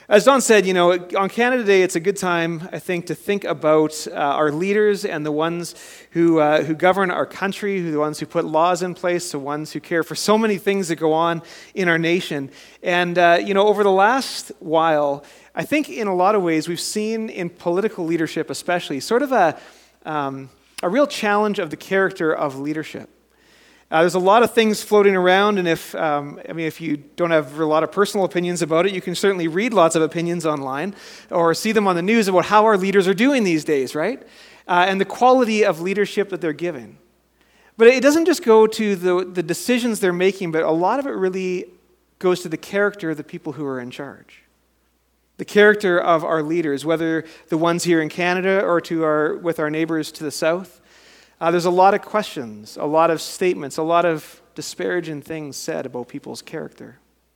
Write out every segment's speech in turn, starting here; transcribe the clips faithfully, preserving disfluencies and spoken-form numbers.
As Don said, you know, on Canada Day, it's a good time, I think, to think about uh, our leaders and the ones who uh, who govern our country, who the ones who put laws in place, the ones who care for so many things that go on in our nation. And, uh, you know, over the last while, I think in a lot of ways, we've seen in political leadership especially, sort of a, um, a real challenge of the character of leadership. Uh, there's a lot of things floating around, and if um, I mean, if you don't have a lot of personal opinions about it, you can certainly read lots of opinions online or see them on the news about how our leaders are doing these days, right? Uh, and the quality of leadership that they're giving. But it doesn't just go to the, the decisions they're making, but a lot of it really goes to the character of the people who are in charge. The character of our leaders, whether the ones here in Canada or to our with our neighbors to the south. Uh, there's a lot of questions, a lot of statements, a lot of disparaging things said about people's character.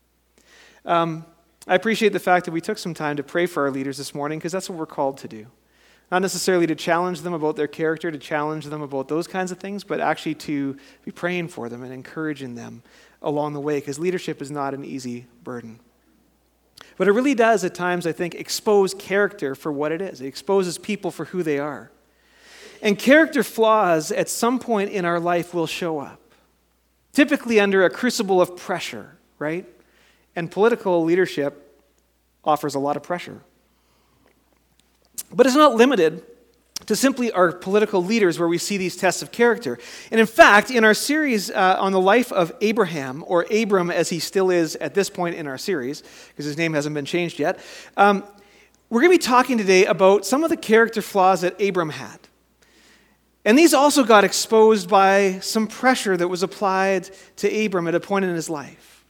Um, I appreciate the fact that we took some time to pray for our leaders this morning, because that's what we're called to do. Not necessarily to challenge them about their character, to challenge them about those kinds of things, but actually to be praying for them and encouraging them along the way, because leadership is not an easy burden. But it really does at times, I think, expose character for what it is. It exposes people for who they are. And character flaws at some point in our life will show up, typically under a crucible of pressure, right? And political leadership offers a lot of pressure. But it's not limited to simply our political leaders where we see these tests of character. And in fact, in our series uh, on the life of Abraham, or Abram as he still is at this point in our series, because his name hasn't been changed yet, um, we're going to be talking today about some of the character flaws that Abram had. And these also got exposed by some pressure that was applied to Abram at a point in his life.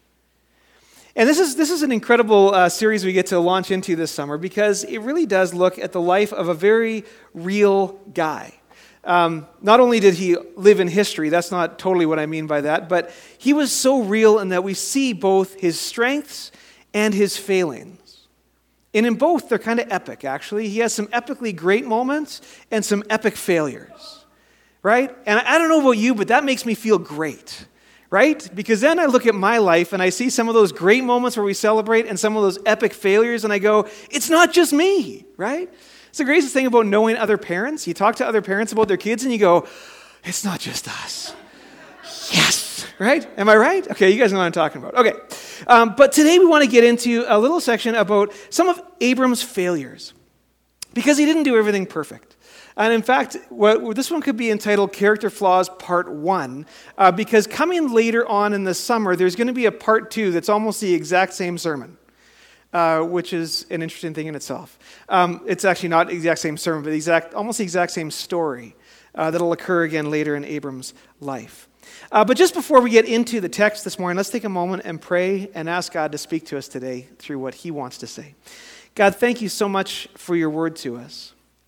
And this is this is an incredible uh, series we get to launch into this summer, because it really does look at the life of a very real guy. Um, not only did he live in history, that's not totally what I mean by that, but he was so real in that we see both his strengths and his failings. And in both, they're kind of epic, actually. He has some epically great moments and some epic failures. Right? And I don't know about you, but that makes me feel great, right? Because then I look at my life and I see some of those great moments where we celebrate and some of those epic failures, and I go, it's not just me, right? It's the greatest thing about knowing other parents. You talk to other parents about their kids and you go, it's not just us. Yes, right? Am I right? Okay, you guys know what I'm talking about. Okay, um, but today we want to get into a little section about some of Abram's failures, because he didn't do everything perfect. And in fact, what, this one could be entitled Character Flaws Part one, uh, because coming later on in the summer, there's going to be a Part two that's almost the exact same sermon, uh, which is an interesting thing in itself. Um, it's actually not the exact same sermon, but the exact, almost the exact same story uh, that'll occur again later in Abram's life. Uh, but just before we get into the text this morning, let's take a moment and pray and ask God to speak to us today through what he wants to say. God, thank you so much for your word to us.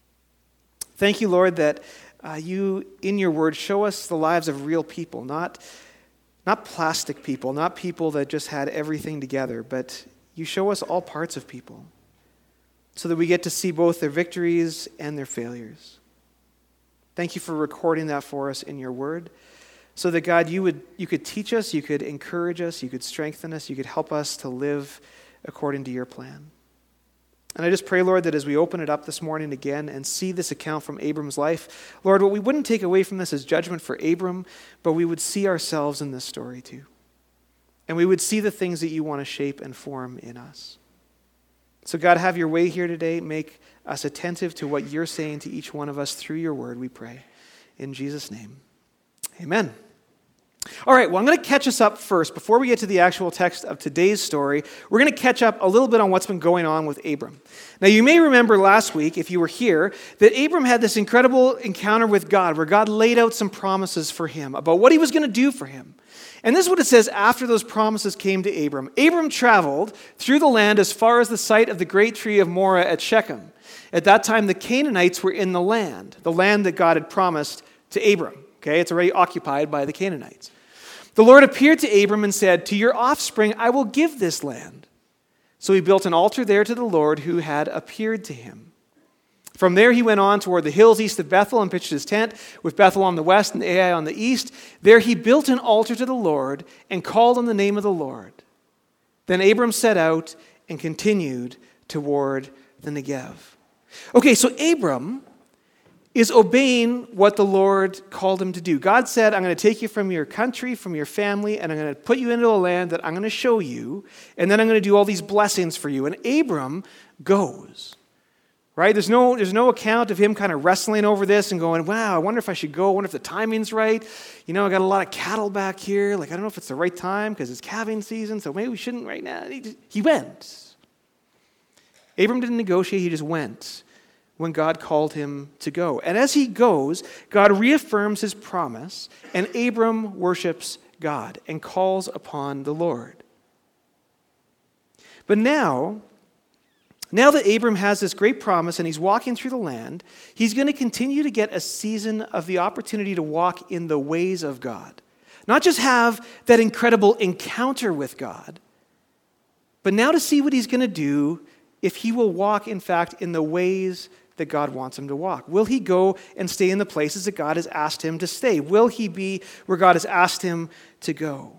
Thank you, Lord, that uh, you, in your word, show us the lives of real people, not, not plastic people, not people that just had everything together, but you show us all parts of people so that we get to see both their victories and their failures. Thank you for recording that for us in your word, so that, God, you would you could teach us, you could encourage us, you could strengthen us, you could help us to live according to your plan. And I just pray, Lord, that as we open it up this morning again and see this account from Abram's life, Lord, what we wouldn't take away from this is judgment for Abram, but we would see ourselves in this story too. And we would see the things that you want to shape and form in us. So God, have your way here today. Make us attentive to what you're saying to each one of us through your word, we pray. In Jesus' name, amen. All right, well, I'm going to catch us up first. Before we get to the actual text of today's story, we're going to catch up a little bit on what's been going on with Abram. Now, you may remember last week, if you were here, that Abram had this incredible encounter with God where God laid out some promises for him about what he was going to do for him. And this is what it says after those promises came to Abram. Abram traveled through the land as far as the site of the great tree of Moreh at Shechem. At that time, the Canaanites were in the land, the land that God had promised to Abram. Okay, it's already occupied by the Canaanites. The Lord appeared to Abram and said, "To your offspring I will give this land." So he built an altar there to the Lord who had appeared to him. From there he went on toward the hills east of Bethel and pitched his tent, with Bethel on the west and Ai on the east. There he built an altar to the Lord and called on the name of the Lord. Then Abram set out and continued toward the Negev. Okay, so Abram is obeying what the Lord called him to do. God said, I'm going to take you from your country, from your family, and I'm going to put you into a land that I'm going to show you, and then I'm going to do all these blessings for you. And Abram goes. Right? There's no, there's no account of him kind of wrestling over this and going, wow, I wonder if I should go. I wonder if the timing's right. You know, I got a lot of cattle back here. Like, I don't know if it's the right time because it's calving season, so maybe we shouldn't right now. He, just, he went. Abram didn't negotiate. He just went when God called him to go. And as he goes, God reaffirms his promise, and Abram worships God and calls upon the Lord. But now, Now that Abram has this great promise and he's walking through the land, he's going to continue to get a season of the opportunity to walk in the ways of God. Not just have that incredible encounter with God, but now to see what he's going to do if he will walk, in fact, in the ways that God wants him to walk. Will he go and stay in the places that God has asked him to stay? Will he be where God has asked him to go?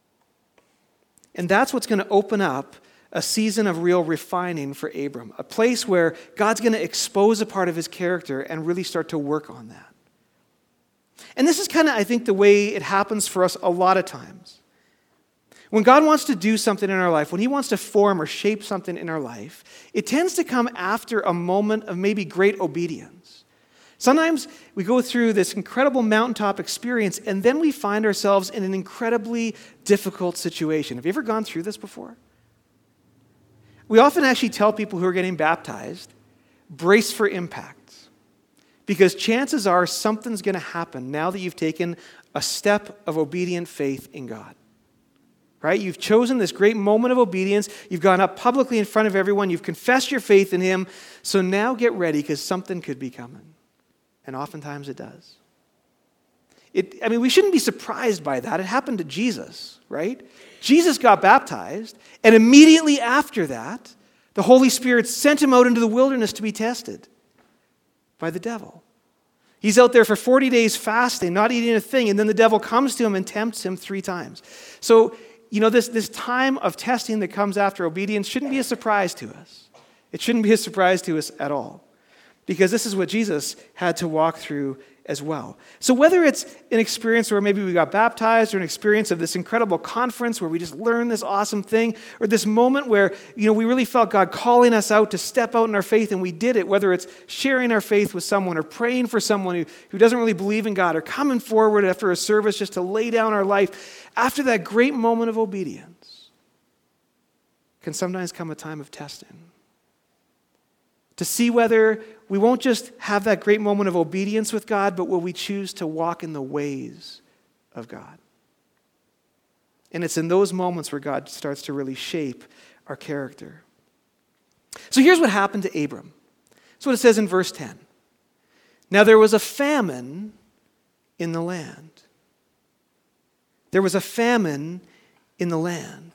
And that's what's going to open up a season of real refining for Abram, a place where God's going to expose a part of his character and really start to work on that. And this is kind of, I think, the way it happens for us a lot of times. When God wants to do something in our life, when he wants to form or shape something in our life, it tends to come after a moment of maybe great obedience. Sometimes we go through this incredible mountaintop experience and then we find ourselves in an incredibly difficult situation. Have you ever gone through this before? We often actually tell people who are getting baptized, brace for impact. Because chances are something's going to happen now that you've taken a step of obedient faith in God. Right? You've chosen this great moment of obedience. You've gone up publicly in front of everyone. You've confessed your faith in him. So now get ready because something could be coming. And oftentimes it does. It, I mean, we shouldn't be surprised by that. It happened to Jesus, right? Jesus got baptized, and immediately after that, the Holy Spirit sent him out into the wilderness to be tested by the devil. He's out there for forty days fasting, not eating a thing, and then the devil comes to him and tempts him three times. So, you know, this, this time of testing that comes after obedience shouldn't be a surprise to us. It shouldn't be a surprise to us at all, because this is what Jesus had to walk through as well. So whether it's an experience where maybe we got baptized, or an experience of this incredible conference where we just learned this awesome thing, or this moment where, you know, we really felt God calling us out to step out in our faith and we did it, whether it's sharing our faith with someone or praying for someone who, who doesn't really believe in God, or coming forward after a service just to lay down our life, after that great moment of obedience can sometimes come a time of testing. To see whether we won't just have that great moment of obedience with God, but will we choose to walk in the ways of God. And it's in those moments where God starts to really shape our character. So here's what happened to Abram. That's what it says in verse ten. Now there was a famine in the land. There was a famine in the land.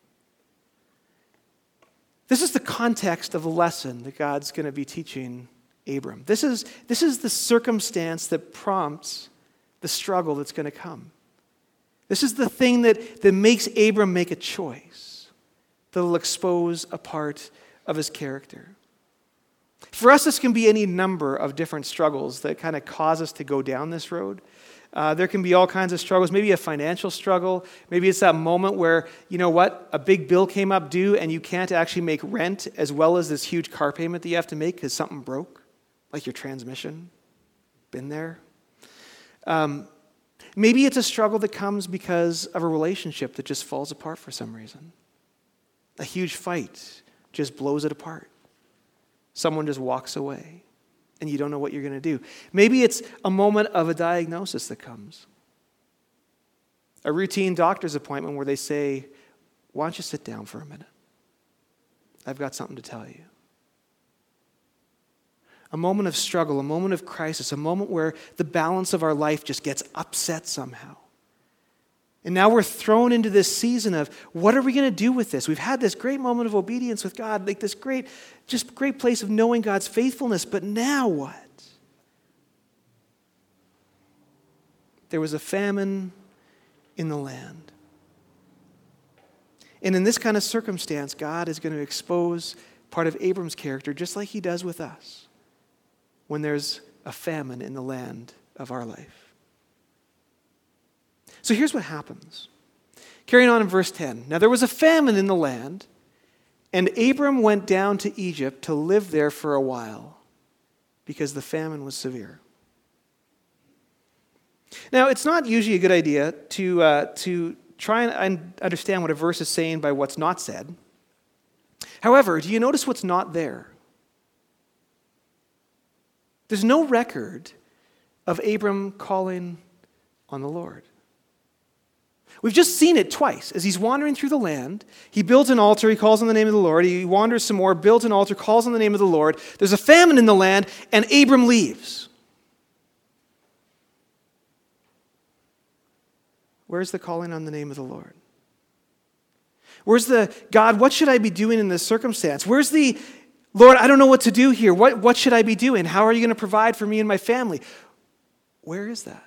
This is the context of the lesson that God's going to be teaching Abram. This is, this is the circumstance that prompts the struggle that's going to come. This is the thing that, that makes Abram make a choice that will expose a part of his character. For us, this can be any number of different struggles that kind of cause us to go down this road. Uh, there can be all kinds of struggles, maybe a financial struggle. Maybe it's that moment where, you know what, a big bill came up due and you can't actually make rent as well as this huge car payment that you have to make because something broke, like your transmission. Been there. Um, maybe it's a struggle that comes because of a relationship that just falls apart for some reason. A huge fight just blows it apart. Someone just walks away. And you don't know what you're going to do. Maybe it's a moment of a diagnosis that comes. A routine doctor's appointment where they say, why don't you sit down for a minute? I've got something to tell you. A moment of struggle, a moment of crisis, a moment where the balance of our life just gets upset somehow. And now we're thrown into this season of, what are we going to do with this? We've had this great moment of obedience with God, like this great, just great place of knowing God's faithfulness, but now what? There was a famine in the land. And in this kind of circumstance, God is going to expose part of Abram's character, just like he does with us when there's a famine in the land of our life. So here's what happens. Carrying on in verse ten. Now there was a famine in the land, and Abram went down to Egypt to live there for a while because the famine was severe. Now, it's not usually a good idea to, uh, to try and understand what a verse is saying by what's not said. However, do you notice what's not there? There's no record of Abram calling on the Lord. We've just seen it twice. As he's wandering through the land, he builds an altar, he calls on the name of the Lord. He wanders some more, builds an altar, calls on the name of the Lord. There's a famine in the land, and Abram leaves. Where's the calling on the name of the Lord? Where's the, God, what should I be doing in this circumstance? Where's the, Lord, I don't know what to do here. What, what should I be doing? How are you going to provide for me and my family? Where is that?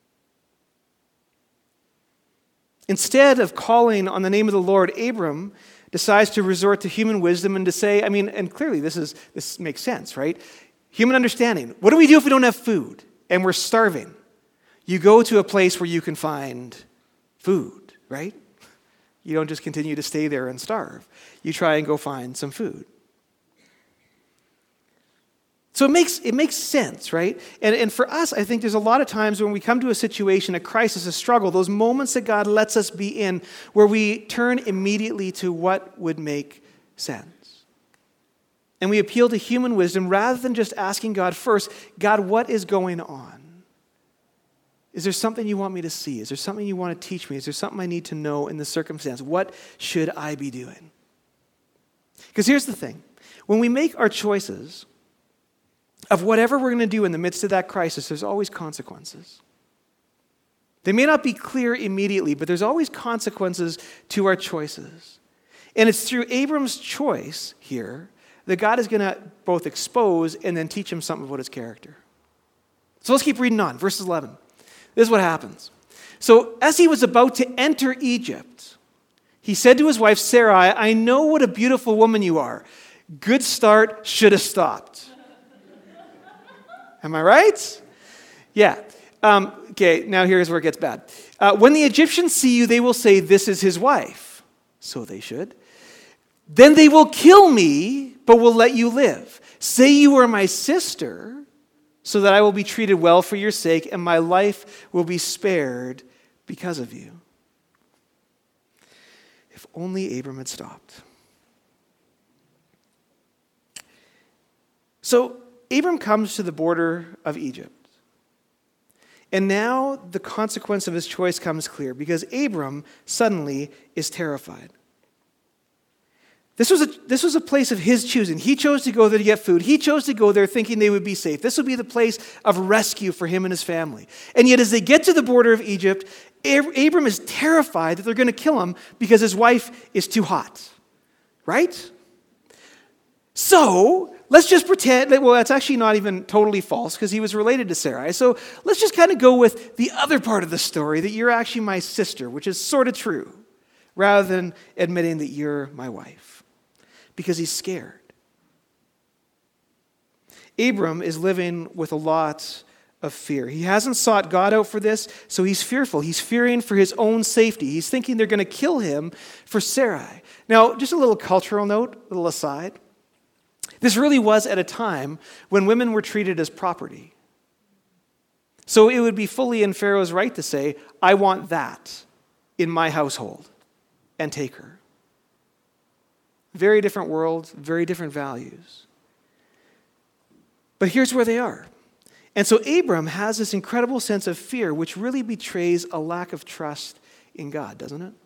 Instead of calling on the name of the Lord, Abram decides to resort to human wisdom and to say, I mean, and clearly this is this makes sense, right? Human understanding. What do we do if we don't have food and we're starving? You go to a place where you can find food, right? You don't just continue to stay there and starve. You try and go find some food. So it makes it makes sense, right? And, and for us, I think there's a lot of times when we come to a situation, a crisis, a struggle, those moments that God lets us be in where we turn immediately to what would make sense. And we appeal to human wisdom rather than just asking God first, God, what is going on? Is there something you want me to see? Is there something you want to teach me? Is there something I need to know in this circumstance? What should I be doing? Because here's the thing. When we make our choices of whatever we're going to do in the midst of that crisis, there's always consequences. They may not be clear immediately, but there's always consequences to our choices. And it's through Abram's choice here that God is going to both expose and then teach him something about his character. So let's keep reading on. Verse eleven. This is what happens. So as he was about to enter Egypt, he said to his wife Sarai, I know what a beautiful woman you are. Good start, should have stopped. Am I right? Yeah. Um, okay, now here's where it gets bad. Uh, when the Egyptians see you, they will say, this is his wife. So they should. Then they will kill me, but will let you live. Say you are my sister, so that I will be treated well for your sake, and my life will be spared because of you. If only Abram had stopped. So Abram comes to the border of Egypt. And now the consequence of his choice comes clear, because Abram suddenly is terrified. This was, a, this was a place of his choosing. He chose to go there to get food. He chose to go there thinking they would be safe. This would be the place of rescue for him and his family. And yet as they get to the border of Egypt, Abram is terrified that they're going to kill him because his wife is too hot. Right? So let's just pretend that, well, that's actually not even totally false because he was related to Sarai. So let's just kind of go with the other part of the story, that you're actually my sister, which is sort of true, rather than admitting that you're my wife. Because he's scared. Abram is living with a lot of fear. He hasn't sought God out for this, so he's fearful. He's fearing for his own safety. He's thinking they're going to kill him for Sarai. Now, just a little cultural note, a little aside. This really was at a time when women were treated as property. So it would be fully in Pharaoh's right to say, I want that in my household, and take her. Very different world, very different values. But here's where they are. And so Abram has this incredible sense of fear, which really betrays a lack of trust in God, doesn't it?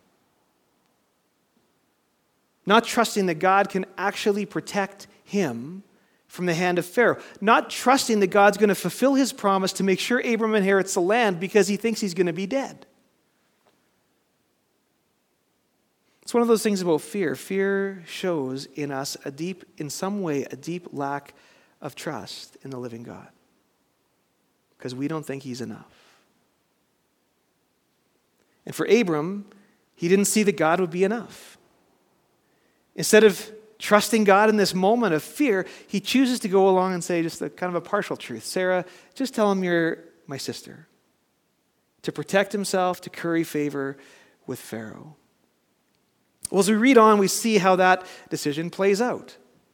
Not trusting that God can actually protect him from the hand of Pharaoh. Not trusting that God's going to fulfill his promise to make sure Abram inherits the land because he thinks he's going to be dead. It's one of those things about fear. Fear shows in us a deep, in some way, a deep lack of trust in the living God. Because we don't think he's enough. And for Abram, he didn't see that God would be enough. Instead of trusting God in this moment of fear, he chooses to go along and say just a kind of a partial truth. Sarah, just tell him you're my sister. To protect himself, to curry favor with Pharaoh. Well, as we read on, we see how that decision plays out.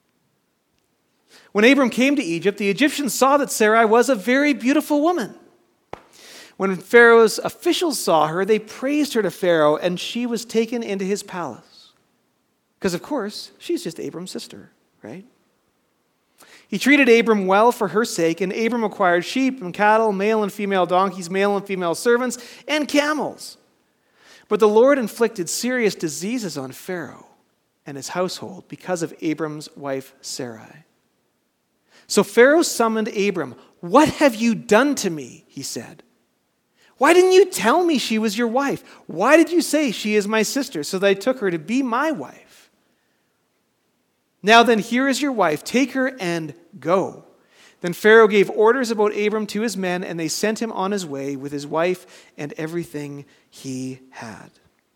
When Abram came to Egypt, the Egyptians saw that Sarai was a very beautiful woman. When Pharaoh's officials saw her, they praised her to Pharaoh, and she was taken into his palace. Because, of course, she's just Abram's sister, right? He treated Abram well for her sake, and Abram acquired sheep and cattle, male and female donkeys, male and female servants, and camels. But the Lord inflicted serious diseases on Pharaoh and his household because of Abram's wife Sarai. So Pharaoh summoned Abram. "What have you done to me?" he said. "Why didn't you tell me she was your wife? Why did you say she is my sister, so that I took her to be my wife? Now then, here is your wife. Take her and go." Then Pharaoh gave orders about Abram to his men, and they sent him on his way with his wife and everything he had.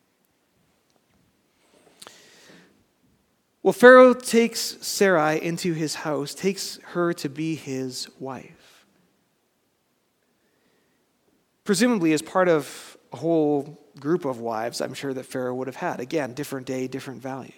Well, Pharaoh takes Sarai into his house, takes her to be his wife. Presumably as part of a whole group of wives, I'm sure, that Pharaoh would have had. Again, different day, different values.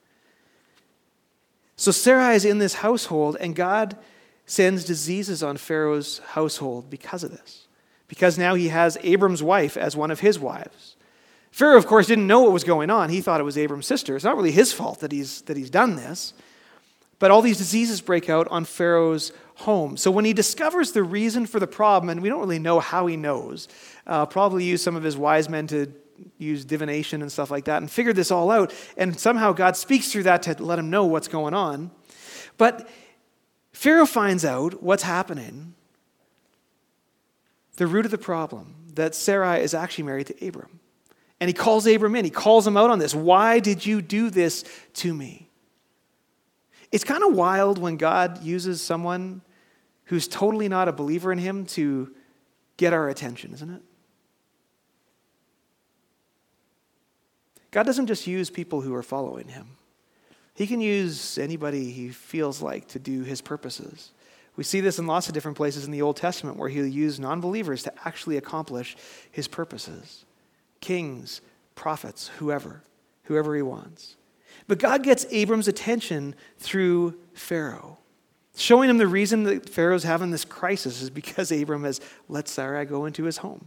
So Sarai is in this household, and God sends diseases on Pharaoh's household because of this. Because now he has Abram's wife as one of his wives. Pharaoh, of course, didn't know what was going on. He thought it was Abram's sister. It's not really his fault that he's, that he's done this. But all these diseases break out on Pharaoh's home. So when he discovers the reason for the problem, and we don't really know how he knows, uh, probably used some of his wise men to use divination and stuff like that and figured this all out. And somehow God speaks through that to let him know what's going on. But Pharaoh finds out what's happening. The root of the problem, that Sarai is actually married to Abram. And he calls Abram in. He calls him out on this. "Why did you do this to me?" It's kind of wild when God uses someone who's totally not a believer in him to get our attention, isn't it? God doesn't just use people who are following him. He can use anybody he feels like to do his purposes. We see this in lots of different places in the Old Testament where he'll use non-believers to actually accomplish his purposes. Kings, prophets, whoever, whoever he wants. But God gets Abram's attention through Pharaoh, showing him the reason that Pharaoh's having this crisis is because Abram has let Sarai go into his home.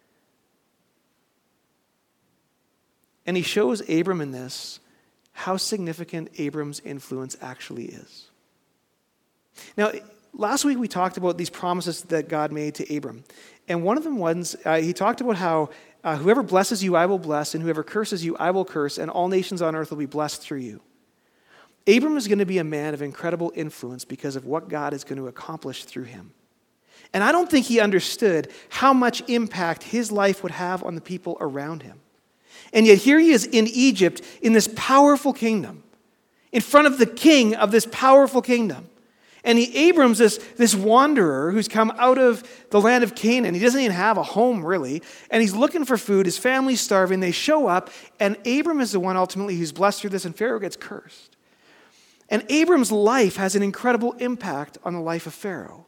And he shows Abram in this how significant Abram's influence actually is. Now, last week we talked about these promises that God made to Abram. And one of them was, uh, he talked about how uh, whoever blesses you, I will bless, and whoever curses you, I will curse, and all nations on earth will be blessed through you. Abram is going to be a man of incredible influence because of what God is going to accomplish through him. And I don't think he understood how much impact his life would have on the people around him. And yet here he is in Egypt in this powerful kingdom, in front of the king of this powerful kingdom. And he, Abram's this, this wanderer who's come out of the land of Canaan. He doesn't even have a home, really. And he's looking for food. His family's starving. They show up. And Abram is the one ultimately who's blessed through this. And Pharaoh gets cursed. And Abram's life has an incredible impact on the life of Pharaoh.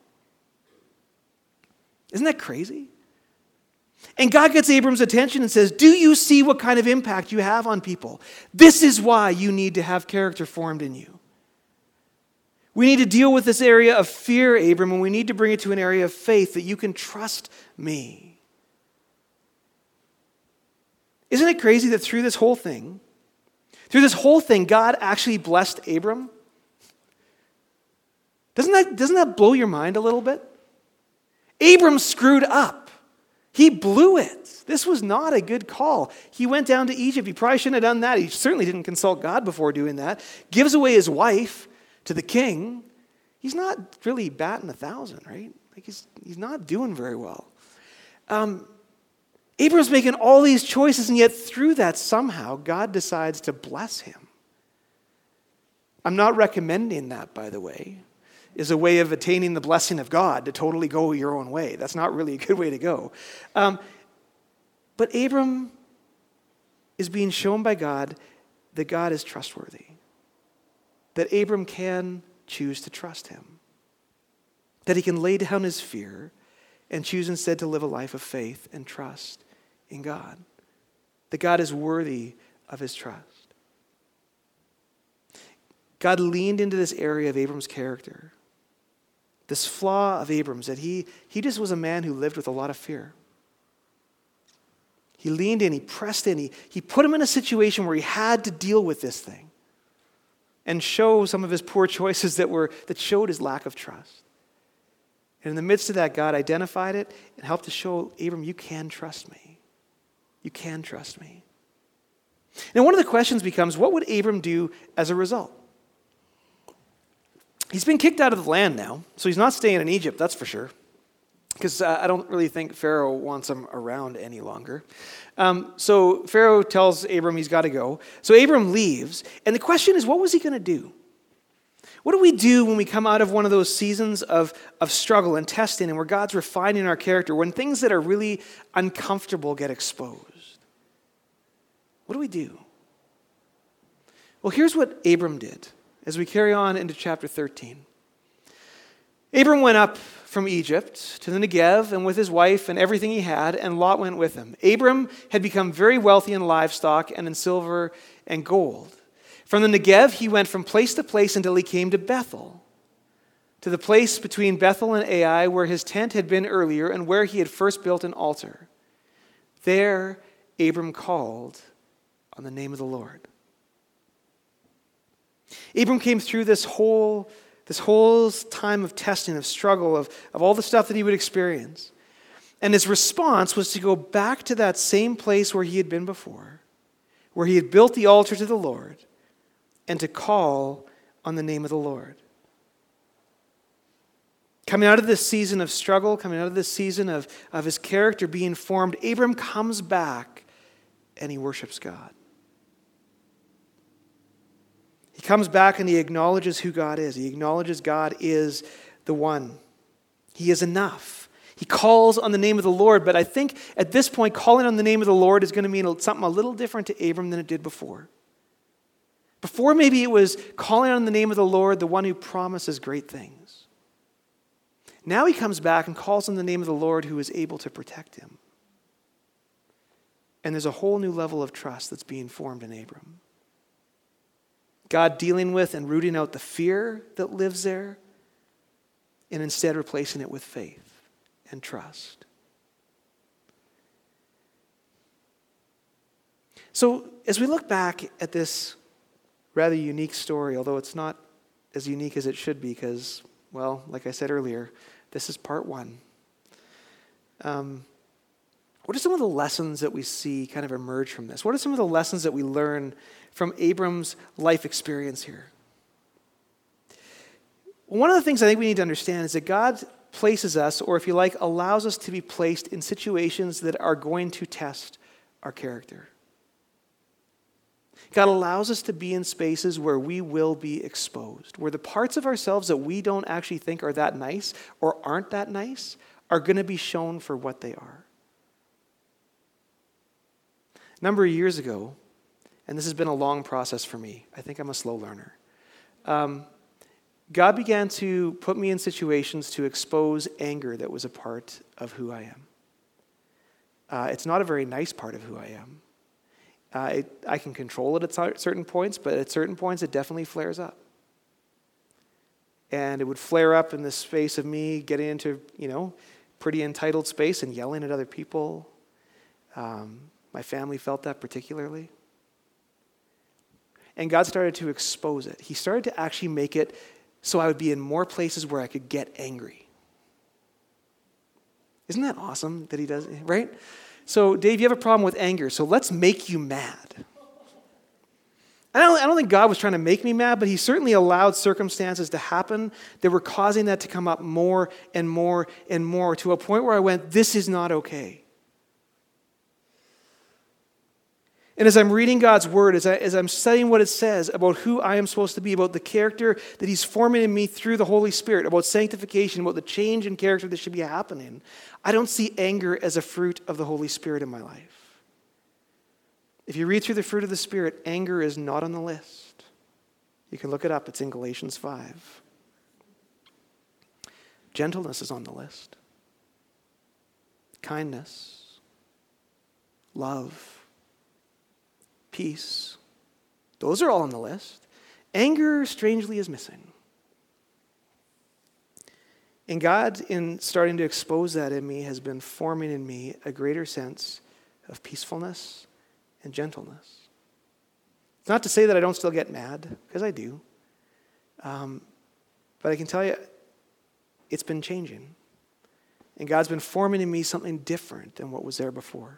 Isn't that crazy? And God gets Abram's attention and says, do you see what kind of impact you have on people? This is why you need to have character formed in you. We need to deal with this area of fear, Abram, and we need to bring it to an area of faith that you can trust me. Isn't it crazy that through this whole thing, through this whole thing, God actually blessed Abram? Doesn't that, doesn't that blow your mind a little bit? Abram screwed up. He blew it. This was not a good call. He went down to Egypt. He probably shouldn't have done that. He certainly didn't consult God before doing that. Gives away his wife to the king. He's not really batting a thousand, right? Like he's, he's not doing very well. Um, Abram's making all these choices, and yet through that, somehow, God decides to bless him. I'm not recommending that, by the way, is a way of attaining the blessing of God, to totally go your own way. That's not really a good way to go. Um, but Abram is being shown by God that God is trustworthy. that Abram can choose to trust him, that he can lay down his fear and choose instead to live a life of faith and trust in God, that God is worthy of his trust. God leaned into this area of Abram's character, this flaw of Abram's, that he, he just was a man who lived with a lot of fear. He leaned in, he pressed in, he, he put him in a situation where he had to deal with this thing and show some of his poor choices that were that showed his lack of trust. And in the midst of that, God identified it and helped to show Abram, you can trust me. You can trust me. Now, one of the questions becomes, what would Abram do as a result? He's been kicked out of the land now, so he's not staying in Egypt, that's for sure. Because uh, I don't really think Pharaoh wants him around any longer. Um, so Pharaoh tells Abram he's got to go. So Abram leaves, and the question is, what was he going to do? What do we do when we come out of one of those seasons of, of struggle and testing and where God's refining our character, when things that are really uncomfortable get exposed? What do we do? Well, here's what Abram did as we carry on into chapter thirteen. Abram went up from Egypt to the Negev and with his wife and everything he had, and Lot went with him. Abram had become very wealthy in livestock and in silver and gold. From the Negev, he went from place to place until he came to Bethel, to the place between Bethel and Ai where his tent had been earlier and where he had first built an altar. There, Abram called on the name of the Lord. Abram came through this whole This whole time of testing, of struggle, of, of all the stuff that he would experience. And his response was to go back to that same place where he had been before, where he had built the altar to the Lord, and to call on the name of the Lord. Coming out of this season of struggle, coming out of this season of, of his character being formed, Abram comes back and he worships God. He comes back and he acknowledges who God is. He acknowledges God is the one. He is enough. He calls on the name of the Lord, but I think at this point, calling on the name of the Lord is going to mean something a little different to Abram than it did before. Before, maybe it was calling on the name of the Lord, the one who promises great things. Now he comes back and calls on the name of the Lord who is able to protect him. And there's a whole new level of trust that's being formed in Abram. God dealing with and rooting out the fear that lives there, and instead replacing it with faith and trust. So as we look back at this rather unique story, although it's not as unique as it should be because, well, like I said earlier, this is part one. Um, what are some of the lessons that we see kind of emerge from this? What are some of the lessons that we learn from Abram's life experience here? One of the things I think we need to understand is that God places us, or if you like, allows us to be placed in situations that are going to test our character. God allows us to be in spaces where we will be exposed, where the parts of ourselves that we don't actually think are that nice or aren't that nice are going to be shown for what they are. A number of years ago, and this has been a long process for me. I think I'm a slow learner. Um, God began to put me in situations to expose anger that was a part of who I am. Uh, it's not a very nice part of who I am. Uh, it, I can control it at certain points, but at certain points it definitely flares up. And it would flare up in the space of me getting into, you know, pretty entitled space and yelling at other people. Um, my family felt that particularly. And God started to expose it. He started to actually make it so I would be in more places where I could get angry. Isn't that awesome that he does, right? So, Dave, you have a problem with anger, so let's make you mad. I don't, I don't think God was trying to make me mad, but he certainly allowed circumstances to happen that were causing that to come up more and more and more to a point where I went, this is not okay. And as I'm reading God's word, as, I, as I'm studying what it says about who I am supposed to be, about the character that he's forming in me through the Holy Spirit, about sanctification, about the change in character that should be happening, I don't see anger as a fruit of the Holy Spirit in my life. If you read through the fruit of the Spirit, anger is not on the list. You can look it up. It's in Galatians five. Gentleness is on the list. Kindness, love, peace. Those are all on the list. Anger, strangely, is missing. And God, in starting to expose that in me, has been forming in me a greater sense of peacefulness and gentleness. It's not to say that I don't still get mad, because I do. Um, but I can tell you, it's been changing. And God's been forming in me something different than what was there before.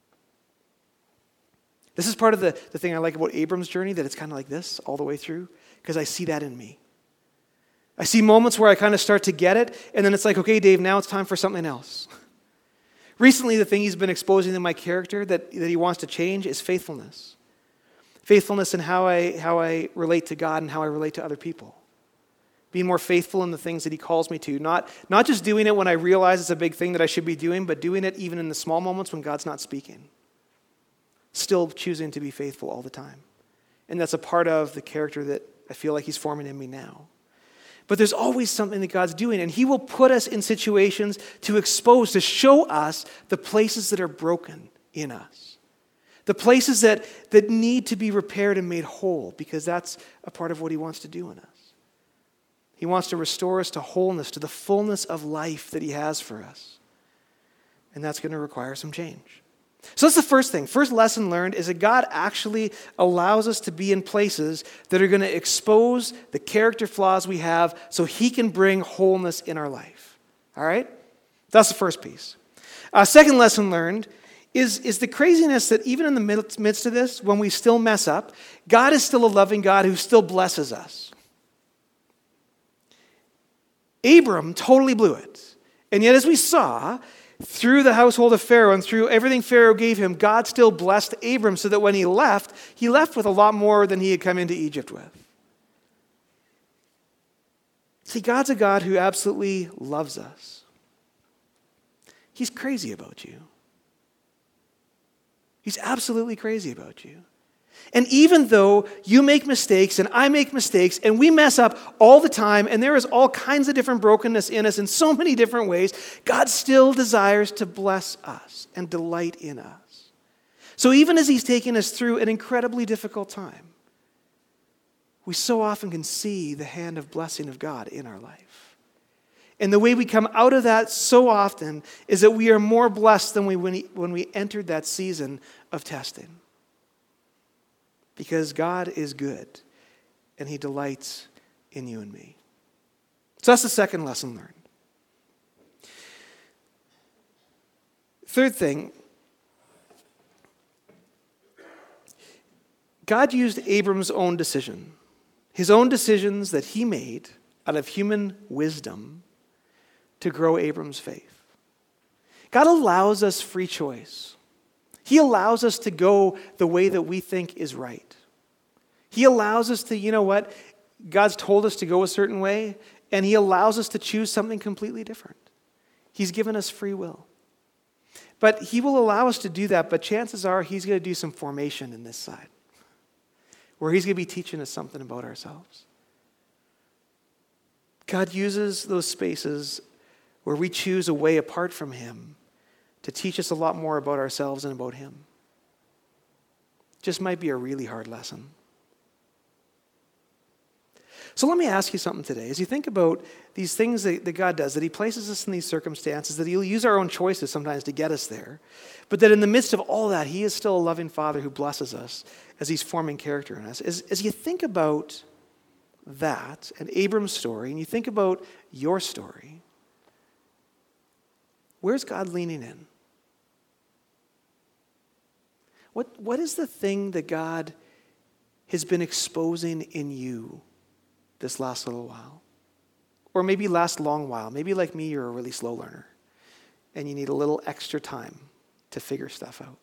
This is part of the, the thing I like about Abram's journey, that it's kind of like this all the way through, because I see that in me. I see moments where I kind of start to get it, and then it's like, okay, Dave, now it's time for something else. Recently, the thing he's been exposing in my character that, that he wants to change is faithfulness. Faithfulness in how I, how I relate to God and how I relate to other people. Being more faithful in the things that he calls me to. Not, not just doing it when I realize it's a big thing that I should be doing, but doing it even in the small moments when God's not speaking. Still choosing to be faithful all the time. And that's a part of the character that I feel like he's forming in me now. But there's always something that God's doing, and he will put us in situations to expose, to show us the places that are broken in us. The places that, that need to be repaired and made whole, because that's a part of what he wants to do in us. He wants to restore us to wholeness, to the fullness of life that he has for us. And that's going to require some change. So that's the first thing. First lesson learned is that God actually allows us to be in places that are going to expose the character flaws we have so he can bring wholeness in our life. All right? That's the first piece. Uh, second lesson learned is, is the craziness that even in the midst of this, when we still mess up, God is still a loving God who still blesses us. Abram totally blew it. And yet, as we saw, through the household of Pharaoh and through everything Pharaoh gave him, God still blessed Abram so that when he left, he left with a lot more than he had come into Egypt with. See, God's a God who absolutely loves us. He's crazy about you. He's absolutely crazy about you. And even though you make mistakes and I make mistakes and we mess up all the time and there is all kinds of different brokenness in us in so many different ways, God still desires to bless us and delight in us. So even as he's taking us through an incredibly difficult time, we so often can see the hand of blessing of God in our life. And the way we come out of that so often is that we are more blessed than we when we entered that season of testing. Because God is good, and he delights in you and me. So that's the second lesson learned. Third thing, God used Abram's own decision, his own decisions that he made out of human wisdom to grow Abram's faith. God allows us free choice. He allows us to go the way that we think is right. He allows us to, you know what, God's told us to go a certain way, and he allows us to choose something completely different. He's given us free will. But he will allow us to do that, but chances are he's going to do some formation in this side, where he's going to be teaching us something about ourselves. God uses those spaces where we choose a way apart from him to teach us a lot more about ourselves and about him. Just might be a really hard lesson. So let me ask you something today. As you think about these things that, that God does, that he places us in these circumstances, that he'll use our own choices sometimes to get us there, but that in the midst of all that, he is still a loving Father who blesses us as he's forming character in us. As, as you think about that and Abram's story, and you think about your story, where's God leaning in? What, what is the thing that God has been exposing in you this last little while? Or maybe last long while. Maybe like me, you're a really slow learner and you need a little extra time to figure stuff out.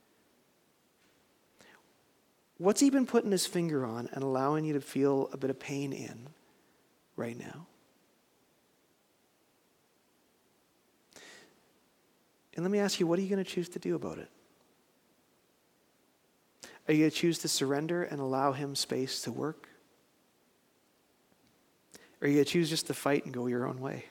What's he been putting his finger on and allowing you to feel a bit of pain in right now? And let me ask you, what are you going to choose to do about it? Are you going to choose to surrender and allow him space to work? Or are you going to choose just to fight and go your own way?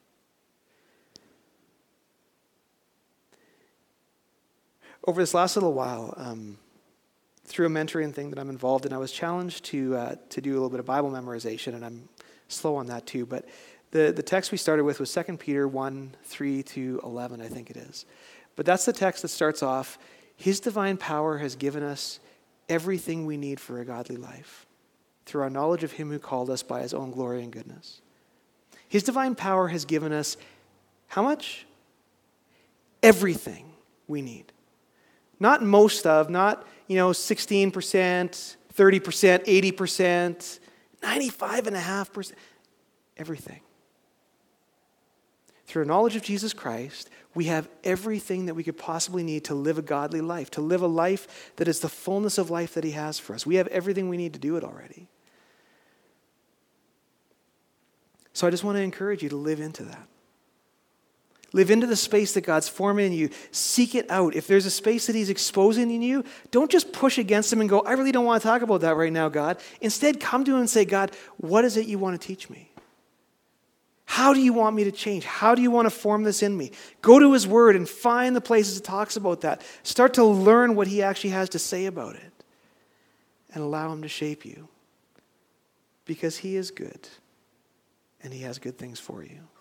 Over this last little while, um, through a mentoring thing that I'm involved in, I was challenged to uh, to do a little bit of Bible memorization, and I'm slow on that too. But the, the text we started with was Second Peter one, three to eleven, I think it is. But that's the text that starts off, His divine power has given us everything we need for a godly life, through our knowledge of Him who called us by His own glory and goodness. His divine power has given us how much? Everything we need. Not most of, not, you know, sixteen percent, thirty percent, eighty percent, ninety-five point five percent. Everything. Through our knowledge of Jesus Christ, we have everything that we could possibly need to live a godly life, to live a life that is the fullness of life that He has for us. We have everything we need to do it already. So I just want to encourage you to live into that. Live into the space that God's forming in you. Seek it out. If there's a space that He's exposing in you, don't just push against Him and go, I really don't want to talk about that right now, God. Instead, come to Him and say, God, what is it you want to teach me? How do you want me to change? How do you want to form this in me? Go to His Word and find the places it talks about that. Start to learn what He actually has to say about it. And allow Him to shape you. Because He is good. And He has good things for you.